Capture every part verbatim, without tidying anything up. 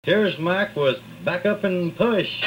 Here's Mike with Back Up and Push.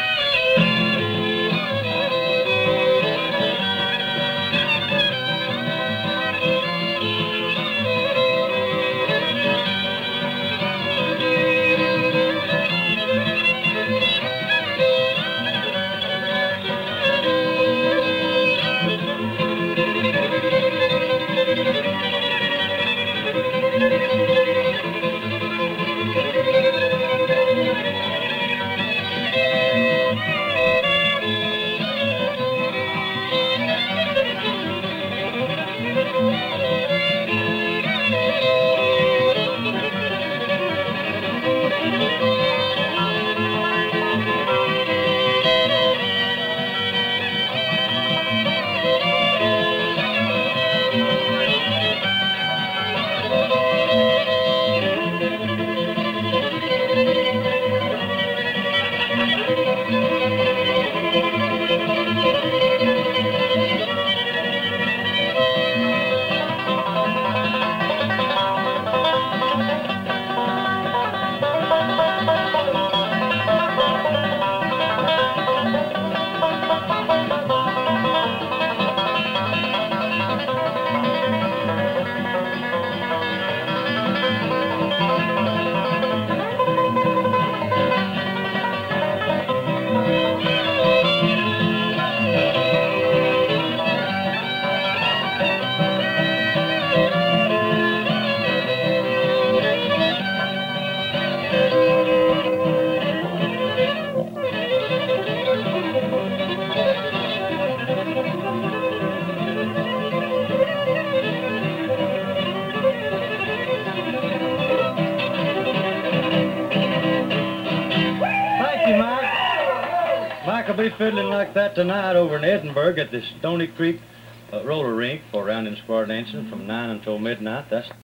Mike will be fiddling like that tonight over in Edinburgh at the Stony Creek uh, roller rink for round and square dancing from nine until midnight. That's